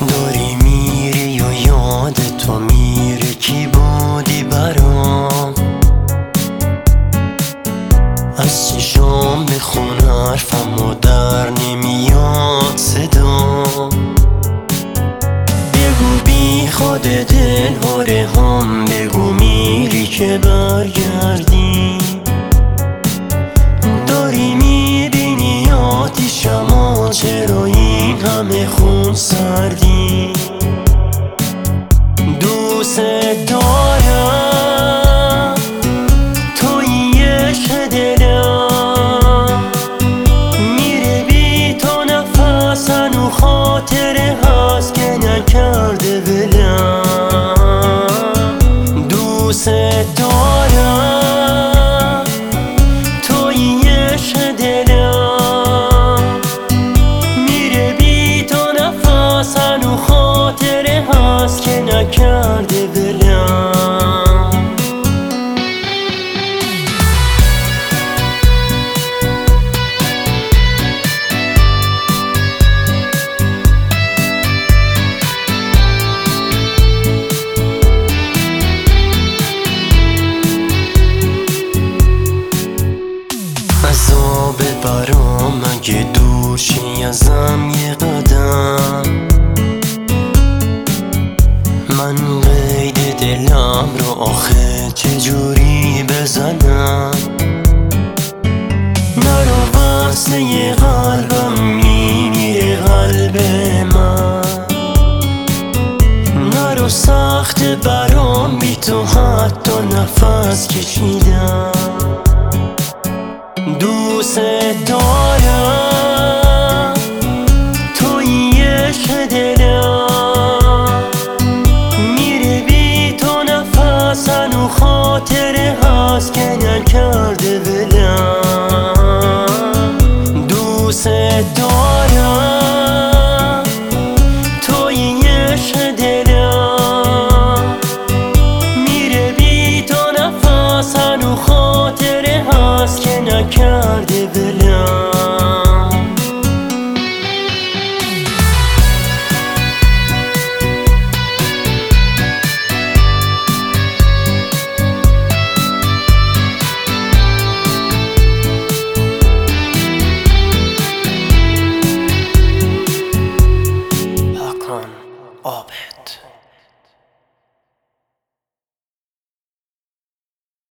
داری میری و یاد تو میره کی بودی برام. از چشام بخون حرفم و در نمیاد صدام. بگو بی خود دل هره هم، بگو میری که برگردی. داری میبینی آتیشم، چرا این همه خون سردی. دوست دارم توی عشق دلم، میره بی تو نفس هنو خاطره هست که نکرده ولم. دوست دارم توی عشق دلم، میره بی تو نفس هنو خاطره هست که نکرده ولم. عذاب برام اگه دور شی ازم یه قدم. من قید دلم رو آخه چجوری بزنم. نرو واسه قلبم میمیره قلب من. نرو سخت برام بی تو حتی نفس کشیدم. دوست دارم توی عشق دلم، میره بی تو نفس هنو خاطره هست که نکرده ولم. دوست دارم توی عشق دلم، میره بی تو نفس هنو خاطره هست که نکرده ولم. Hakan Abed.